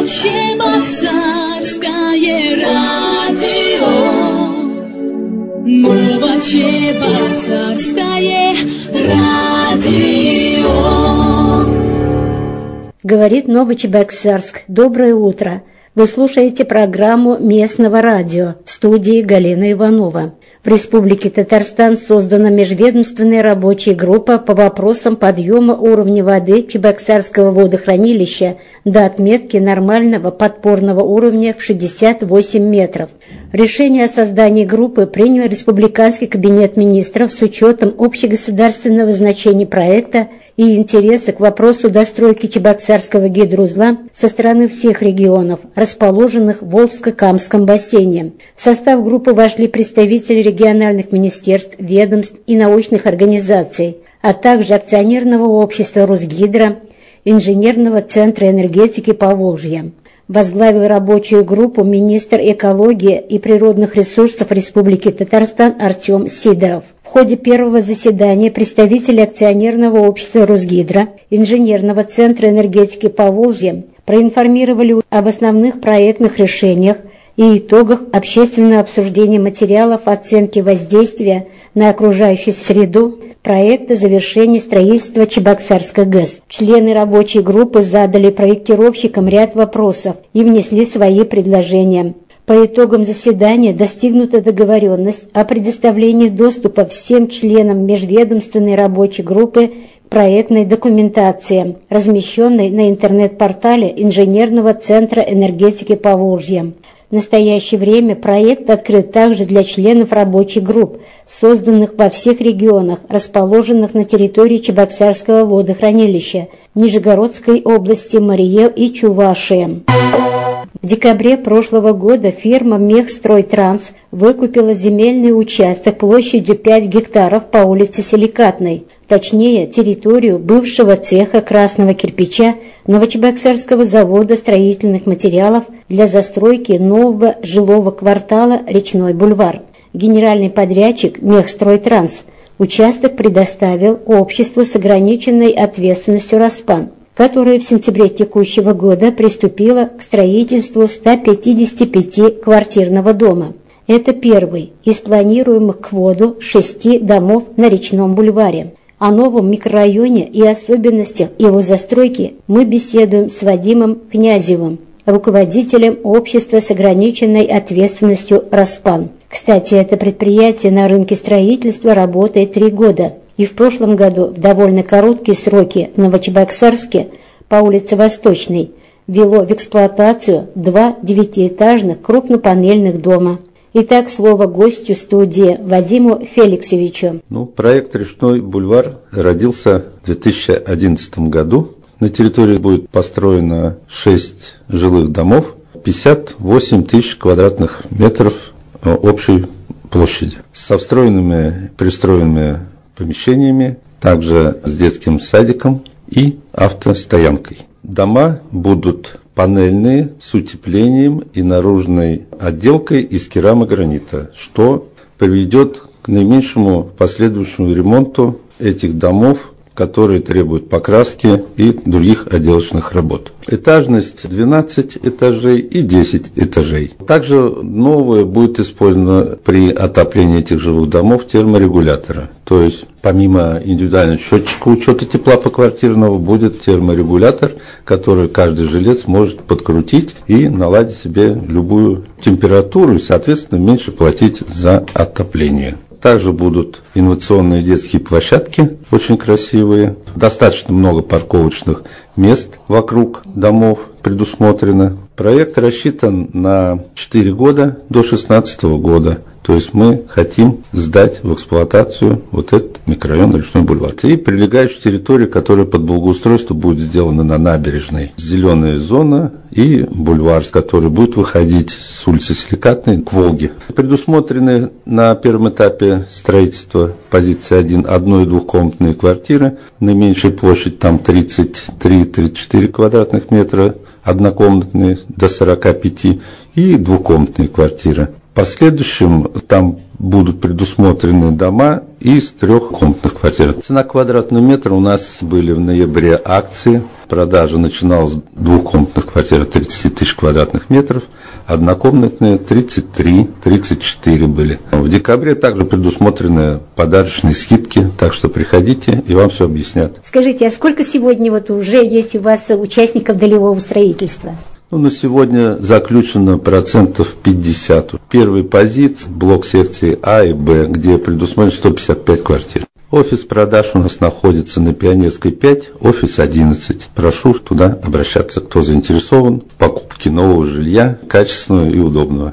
Новочебоксарское радио. Новочебоксарское радио. Говорит Новочебоксарск. Доброе утро. Вы слушаете программу местного радио в студии Галина Иванова. В Республике Татарстан создана межведомственная рабочая группа по вопросам подъема уровня воды Чебоксарского водохранилища до отметки нормального подпорного уровня в 68 метров. Решение о создании группы принял Республиканский кабинет министров с учетом общегосударственного значения проекта и интереса к вопросу достройки Чебоксарского гидроузла со стороны всех регионов, расположенных в Волжско-Камском бассейне. В состав группы вошли представители региональных министерств, ведомств и научных организаций, а также акционерного общества «Русгидро», инженерного центра энергетики Поволжья. Возглавил рабочую группу министр экологии и природных ресурсов Республики Татарстан Артем Сидоров. В ходе первого заседания представители акционерного общества «Русгидро», инженерного центра энергетики Поволжья проинформировали об основных проектных решениях и итогах общественного обсуждения материалов оценки воздействия на окружающую среду проекта завершения строительства Чебоксарской ГЭС. Члены рабочей группы задали проектировщикам ряд вопросов и внесли свои предложения. По итогам заседания достигнута договоренность о предоставлении доступа всем членам межведомственной рабочей группы проектной документации, размещенной на интернет-портале Инженерного центра энергетики Поволжья. В настоящее время проект открыт также для членов рабочих групп, созданных во всех регионах, расположенных на территории Чебоксарского водохранилища, Нижегородской области, Марий Эл и Чувашии. В декабре прошлого года фирма «Мехстройтранс» выкупила земельный участок площадью 5 гектаров по улице Силикатной, точнее территорию бывшего цеха красного кирпича Новочебоксарского завода строительных материалов для застройки нового жилого квартала «Речной бульвар». Генеральный подрядчик «Мехстройтранс» участок предоставил обществу с ограниченной ответственностью «Роспан», которое в сентябре текущего года приступило к строительству 155-квартирного дома. Это первый из планируемых к вводу 6 домов на Речном бульваре. О новом микрорайоне и особенностях его застройки мы беседуем с Вадимом Князевым, руководителем общества с ограниченной ответственностью «Роспан». Кстати, это предприятие на рынке строительства работает 3 года. И в прошлом году в довольно короткие сроки в Новочебоксарске по улице Восточной ввело в эксплуатацию 2 9-этажных крупнопанельных дома. Итак, слово гостю студии Вадиму Феликсовичу. Проект «Речной бульвар» родился в 2011 году. На территории будет построено 6 жилых домов, 58 тысяч квадратных метров общей площади, со встроенными, пристроенными помещениями, также с детским садиком и автостоянкой. Дома будут панельные, с утеплением и наружной отделкой из керамогранита, что приведет к наименьшему последующему ремонту этих домов, которые требуют покраски и других отделочных работ. Этажность 12 этажей и 10 этажей. Также новое будет использовано при отоплении этих жилых домов терморегуляторы. То есть помимо индивидуального счетчика учета тепла поквартирного будет терморегулятор, который каждый жилец может подкрутить и наладить себе любую температуру и, соответственно, меньше платить за отопление. Также будут инновационные детские площадки, очень красивые. Достаточно много парковочных мест вокруг домов предусмотрено. Проект рассчитан на 4 года до 2016 года. То есть мы хотим сдать в эксплуатацию вот этот микрорайон Речной бульвар. И прилегающая территория, которая под благоустройство будет сделана на набережной. Зеленая зона и бульвар, с которой будет выходить с улицы Силикатной к Волге. Предусмотрены на первом этапе строительства позиции 1 одно- и двухкомнатные квартиры. Наименьшая площадь там 33-34 квадратных метра, однокомнатные до 45 и двухкомнатные квартиры. В последующем там будут предусмотрены дома из 3-комнатных квартир. Цена квадратного метра у нас были в ноябре акции Продажа начиналась с двухкомнатных квартир 30 тысяч квадратных метров, однокомнатные 33-34 были. В декабре также предусмотрены подарочные скидки, так что приходите, и вам все объяснят. Скажите, а сколько сегодня вот уже есть у вас участников долевого строительства? На сегодня заключено 50%. Первые позиции, блок секции А и Б, где предусмотрено 155 квартир. Офис продаж у нас находится на Пионерской 5, офис 11. Прошу туда обращаться, кто заинтересован в покупке нового жилья, качественного и удобного.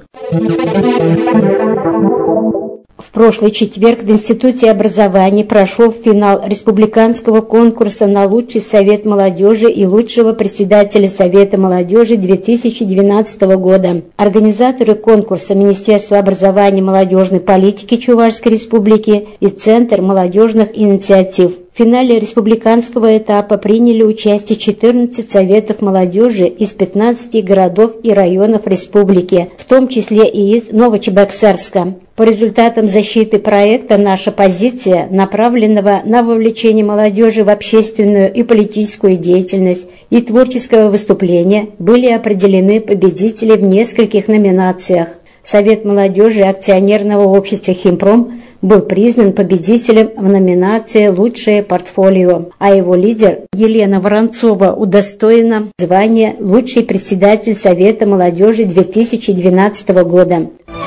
В прошлый четверг в Институте образования прошел финал республиканского конкурса на лучший совет молодежи и лучшего председателя Совета молодежи 2012 года. Организаторы конкурса Министерство образования и молодежной политики Чувашской республики и Центр молодежных инициатив. В финале республиканского этапа приняли участие 14 советов молодежи из 15 городов и районов республики, в том числе и из Новочебоксарска. По результатам защиты проекта «Наша позиция», направленного на вовлечение молодежи в общественную и политическую деятельность и творческого выступления, были определены победители в нескольких номинациях. Совет молодежи акционерного общества «Химпром» был признан победителем в номинации «Лучшее портфолио», а его лидер Елена Воронцова удостоена звания «Лучший председатель Совета молодежи 2012 года».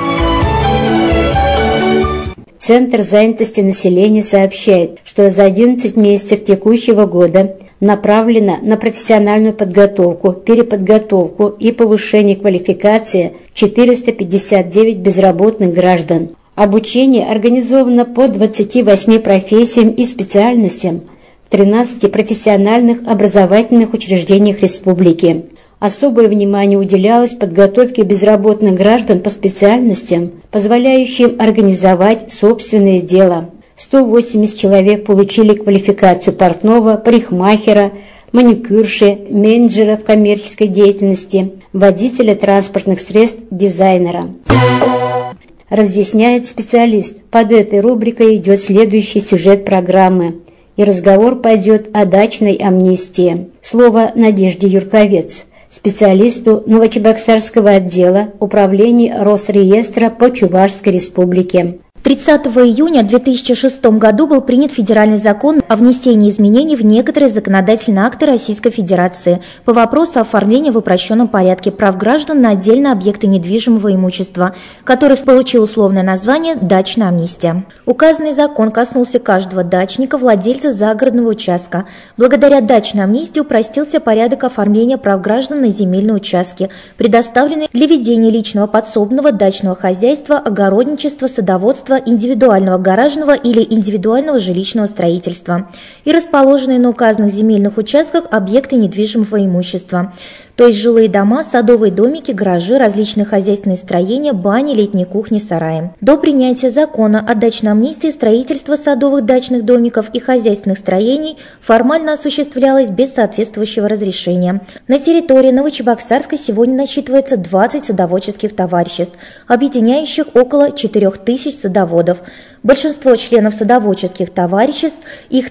Центр занятости населения сообщает, что за 11 месяцев текущего года направлено на профессиональную подготовку, переподготовку и повышение квалификации 459 безработных граждан. Обучение организовано по 28 профессиям и специальностям в 13 профессиональных образовательных учреждениях республики. Особое внимание уделялось подготовке безработных граждан по специальностям, позволяющим организовать собственное дело. 180 человек получили квалификацию портного, парикмахера, маникюрши, менеджера в коммерческой деятельности, водителя транспортных средств, дизайнера. Разъясняет специалист. Под этой рубрикой идет следующий сюжет программы. И разговор пойдет о дачной амнистии. Слово Надежде Юрковец, специалисту Новочебоксарского отдела Управления Росреестра по Чувашской республике. 30 июня 2006 году был принят федеральный закон о внесении изменений в некоторые законодательные акты Российской Федерации по вопросу оформления в упрощенном порядке прав граждан на отдельные объекты недвижимого имущества, который получил условное название «Дачная амнистия». Указанный закон коснулся каждого дачника, владельца загородного участка. Благодаря дачной амнистии упростился порядок оформления прав граждан на земельные участки, предоставленные для ведения личного подсобного дачного хозяйства, огородничества, садоводства, индивидуального гаражного или индивидуального жилищного строительства и расположенные на указанных земельных участках объекты недвижимого имущества, то есть жилые дома, садовые домики, гаражи, различные хозяйственные строения, бани, летние кухни, сараи. До принятия закона о дачной амнистии строительство садовых дачных домиков и хозяйственных строений формально осуществлялось без соответствующего разрешения. На территории Новочебоксарска сегодня насчитывается 20 садоводческих товариществ, объединяющих около 4000 садоводов. Большинство членов садоводческих товариществ, их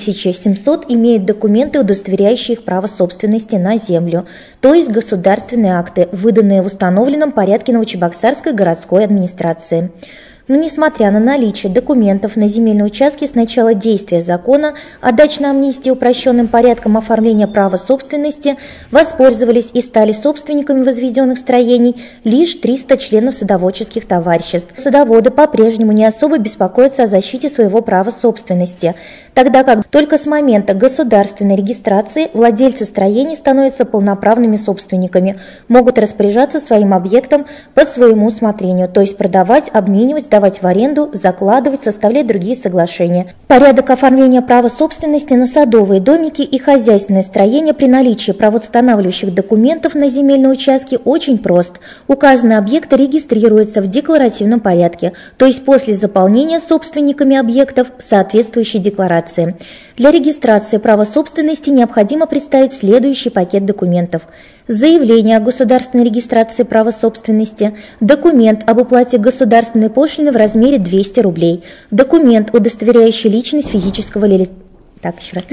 3700, имеют документы, удостоверяющие их право собственности на землю, то есть государственные акты, выданные в установленном порядке Новочебоксарской городской администрации. Но несмотря на наличие документов на земельные участки с начала действия закона о дачной амнистии упрощенным порядком оформления права собственности воспользовались и стали собственниками возведенных строений лишь 300 членов садоводческих товариществ. Садоводы по-прежнему не особо беспокоятся о защите своего права собственности, тогда как только с момента государственной регистрации владельцы строений становятся полноправными собственниками, могут распоряжаться своим объектом по своему усмотрению, то есть продавать, обменивать, сдавать в аренду, закладывать, составлять другие соглашения. Порядок оформления права собственности на садовые домики и хозяйственные строения при наличии правоустанавливающих документов на земельные участки очень прост. Указанные объекты регистрируются в декларативном порядке, то есть после заполнения собственниками объектов соответствующей декларации. Для регистрации права собственности необходимо представить следующий пакет документов: заявление о государственной регистрации права собственности, документ об уплате государственной пошлины в размере 200 рублей, документ, удостоверяющий личность физического лица.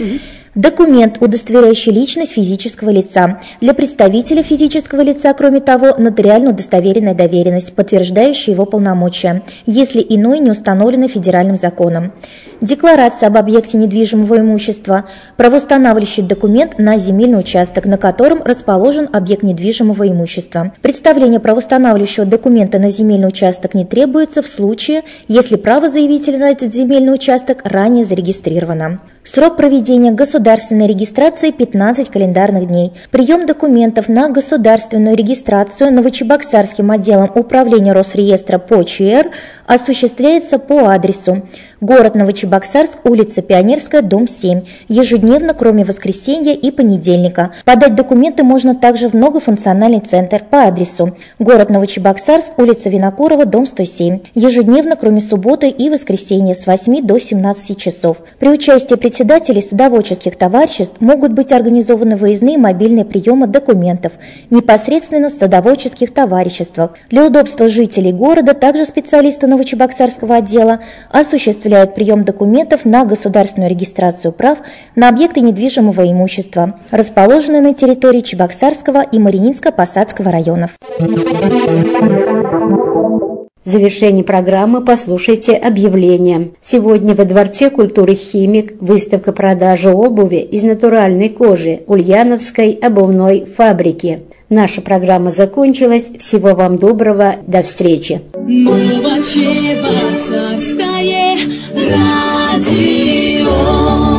Документ, удостоверяющий личность физического лица. Для представителя физического лица, кроме того, нотариально удостоверенная доверенность, подтверждающая его полномочия, если иное не установлено федеральным законом. Декларация об объекте недвижимого имущества. Правоустанавливающий документ на земельный участок, на котором расположен объект недвижимого имущества. Представление правоустанавливающего документа на земельный участок не требуется в случае, если право заявителя на этот земельный участок ранее зарегистрировано. Срок проведения государственной регистрации – 15 календарных дней. Прием документов на государственную регистрацию Новочебоксарским отделом управления Росреестра по ЧР осуществляется по адресу: город Новочебоксарск, улица Пионерская, дом 7, ежедневно, кроме воскресенья и понедельника. Подать документы можно также в многофункциональный центр по адресу: город Новочебоксарск, улица Винокурова, дом 107, ежедневно, кроме субботы и воскресенья с 8 до 17 часов. При участии председателей садоводческих товариществ могут быть организованы выездные мобильные приемы документов непосредственно в садоводческих товариществах. Для удобства жителей города также специалисты Новочебоксарского отдела осуществляют прием документов на государственную регистрацию прав на объекты недвижимого имущества, расположенные на территории Чебоксарского и Мариинско-Посадского районов. В завершении программы послушайте объявление. Сегодня во Дворце культуры «Химик» выставка продажи обуви из натуральной кожи Ульяновской обувной фабрики. Наша программа закончилась. Всего вам доброго. До встречи. Новочебоксарское радио.